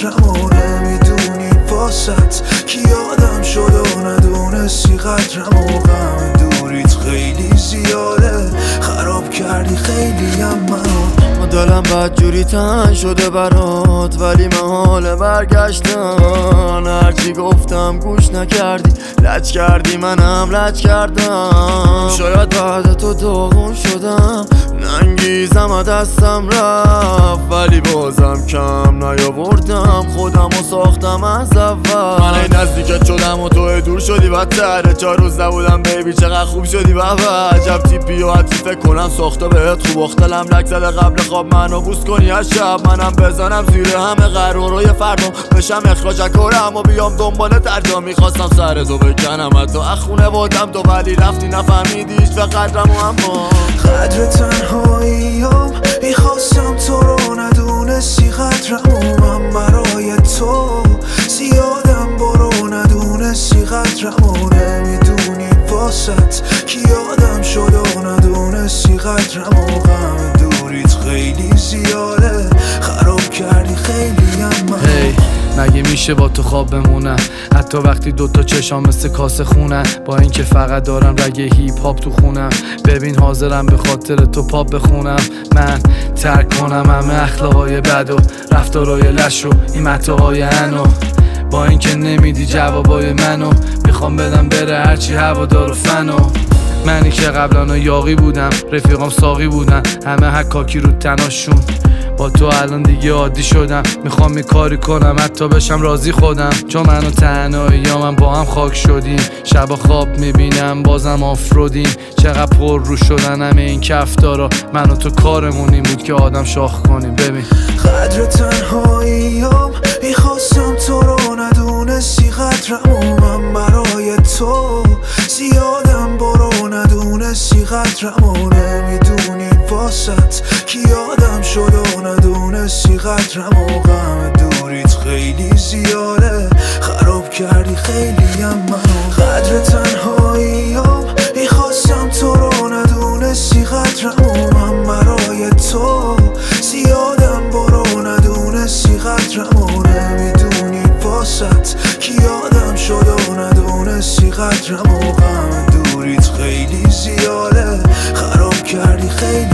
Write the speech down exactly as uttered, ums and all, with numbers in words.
قدرمو نمیدونی واسط کی آدم شد و ندونستی قدرمو غم دوریت خیلی زیاده خراب کردی خیلی هم منو دلم بدجوری تنگ شده برات ولی محال برگشتن هرچی گفتم گوش نکردی لج کردی منم لج کردم شاید بعد تو داغون شدم ننگیزم دستم رفت ولی بازم کم نیاوردم خودم و ساختم از اول من این نزدیکت شدم و تو دور شدی بدتره چهار روز نبودم بیبی چقدر خوب شدی بابا عجب تیپی و حتی فکر کنم ساخته بهت خوب اختلم لک زده قبل خواب منو بوس کنی از شب منم بزنم زیر همه قرارای فردم بشم اخراج کرم و بیام دنبال ترجا میخواستم سر تو بکنم حتی اخونه بودم تو ولی رفتی نفهمیدی هیچ و قدرمو اما قدر تنهاییام میخواستم تو رو ندونستی قدرمو من برای تو زیادم برو ندونستی قدرمو نمیدونی واسط کی آدم شد و ندونستی قدرمو غم دوریت خیلی زیاده خراب کردی خیلی هم من hey. مگه میشه با تو خواب بمونم حتی وقتی دوتا چشام مثل کاسه خونن با اینکه فقط دارم رگ هیپ هاپ تو خونم ببین حاضرم به خاطر تو پاپ بخونم من ترک کنم همه اخلاقای بد و رفتارای لش و این متاهای انو با اینکه نمیدی جوابای منو میخوام بدم بره هرچی هوادار و فنو منی که قبلا یاقی بودم رفیقام ساقی بودن همه حکاکی رو تناشون با تو الان دیگه عادی شدم میخوام یه کاری کنم حتی بشم راضی خودم چون من و تنهایی یا من با هم خاک شدیم شبا خواب میبینم بازم آفرودیم چقدر پر رو شدن همه این کفتارا من و تو کارمون این بود که آدم شاخ کنیم ببین قدر تنهاییام میخواستم تو رو ندونستی قدرمو من برای تو زیادم برو ندونستی قدرمو نمیدونی واسط کی آدم شد و ندونستی قدرمو غم دوریت خیلی زیاده خراب کردی خیلی هم منو قدر تنهاییام میخواستم تو رو ندونستی قدرمو من برای تو زیادم برو ندونستی قدرمو نمیدونی واسط کی آدم شد و ندونستی قدرمو غم دوریت خیلی زیاده خراب کردی خیلی